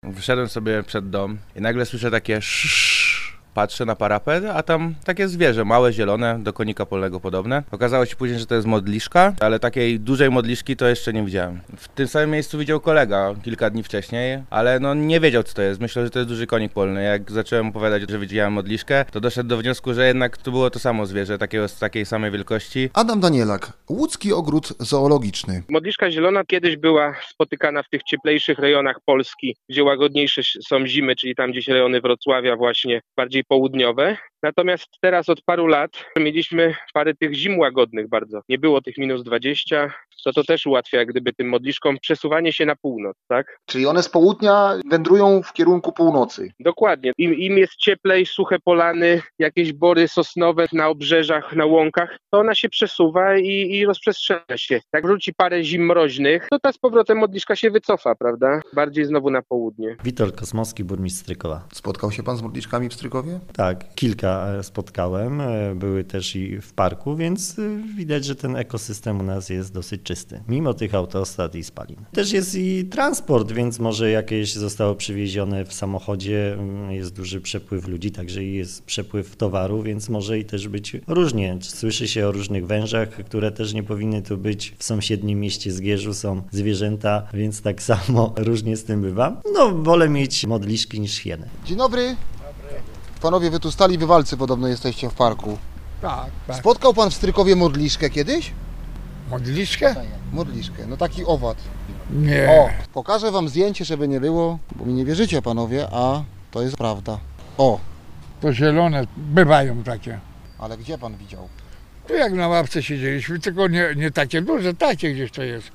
Wyszedłem sobie przed dom i nagle słyszę takie patrzę na parapet, a tam takie zwierzę, małe, zielone, do konika polnego podobne. Okazało się później, że to jest modliszka, ale takiej dużej modliszki to jeszcze nie widziałem. W tym samym miejscu widział kolega kilka dni wcześniej, ale no nie wiedział, co to jest. Myślał, że to jest duży konik polny. Jak zacząłem opowiadać, że widziałem modliszkę, to doszedł do wniosku, że jednak to było to samo zwierzę, takiej samej wielkości. Adam Danielak, Łódzki Ogród Zoologiczny. Modliszka zielona kiedyś była spotykana w tych cieplejszych rejonach Polski, gdzie łagodniejsze są zimy, czyli tam gdzieś rejony Wrocławia właśnie, bardziej południowe. Natomiast teraz od paru lat mieliśmy parę tych zim łagodnych bardzo. Nie było tych -20, to też ułatwia jak gdyby tym modliszkom przesuwanie się na północ, tak? Czyli one z południa wędrują w kierunku północy. Dokładnie. Im jest cieplej, suche polany, jakieś bory sosnowe na obrzeżach, na łąkach, to ona się przesuwa i rozprzestrzenia się. Jak wróci parę zim mroźnych, to ta z powrotem modliszka się wycofa, prawda? Bardziej znowu na południe. Witold Kosmowski, burmistrz Strykowa. Spotkał się pan z modliszkami w Strykowie? Tak, kilka spotkałem, były też i w parku, więc widać, że ten ekosystem u nas jest dosyć czysty, mimo tych autostrad i spalin. Też jest i transport, więc może jakieś zostało przywiezione w samochodzie, jest duży przepływ ludzi, także jest przepływ towaru, więc może i też być różnie. Słyszy się o różnych wężach, które też nie powinny tu być. W sąsiednim mieście Zgierzu są zwierzęta, więc tak samo różnie z tym bywa. No, wolę mieć modliszki niż hieny. Dzień dobry. Panowie, wy tu stali bywalcy podobno jesteście w parku. Tak. Spotkał pan w Strykowie modliszkę kiedyś? Modliszkę? Modliszkę, no taki owad. Nie. O, pokażę wam zdjęcie, żeby nie było, bo mi nie wierzycie panowie, a to jest prawda. O, To zielone, bywają takie. ale gdzie pan widział? Tu jak na ławce siedzieliśmy, tylko nie takie duże, takie gdzieś to jest.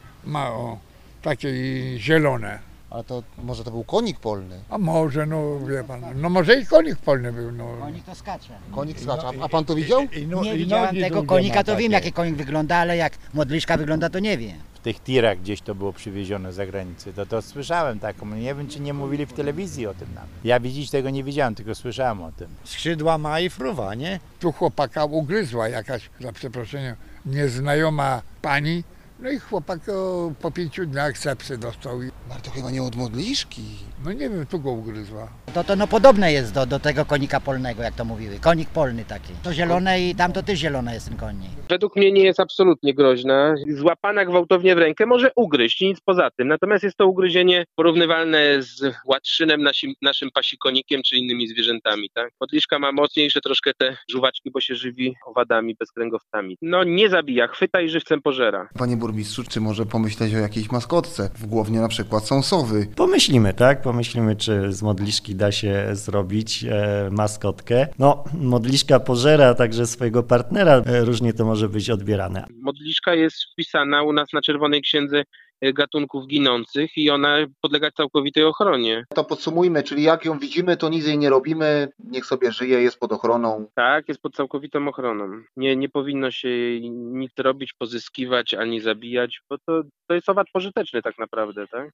Takie i zielone. Ale to może to był konik polny. A może, no wie pan, no może i konik polny był. No. Konik to skacze. Konik skacza. A pan to widział? Nie widziałem tego konika, to wiem jakie konik wygląda, ale jak modliszka wygląda, to nie wiem. W tych tirach gdzieś to było przywiezione z zagranicy, to słyszałem taką, nie wiem czy nie mówili w telewizji o tym nawet. Ja widzieć tego nie widziałem, tylko słyszałem o tym. Skrzydła ma i fruwa, nie? Tu chłopaka ugryzła jakaś, za przeproszeniem, nieznajoma pani. No i chłopak po 5 dniach sepsy dostał. Ale to chyba nie od modliszki. No nie wiem, tu go ugryzła. To no podobne jest do tego konika polnego, jak to mówiły. Konik polny taki. To zielone i tamto też zielone jest ten konik. Według mnie nie jest absolutnie groźna. Złapana gwałtownie w rękę może ugryźć, nic poza tym. Natomiast jest to ugryzienie porównywalne z łatrzynem, naszym pasikonikiem czy innymi zwierzętami. Tak? Modliszka ma mocniejsze troszkę te żuwaczki, bo się żywi owadami, bezkręgowcami. No nie zabija, chwyta i żywcem pożera. Panie burmistrzu, czy może pomyśleć o jakiejś maskotce? W Głownie na przykład są sowy. Pomyślimy, tak? Pomyślimy, czy z modliszki da się zrobić maskotkę. No, modliszka pożera także swojego partnera, różnie to może być odbierane. Modliszka jest wpisana u nas na Czerwonej Księdze gatunków ginących i ona podlega całkowitej ochronie. To podsumujmy, czyli jak ją widzimy, to nic jej nie robimy, niech sobie żyje, jest pod ochroną. Tak, jest pod całkowitą ochroną. Nie powinno się jej nic robić, pozyskiwać ani zabijać, bo to jest owad pożyteczny tak naprawdę, tak?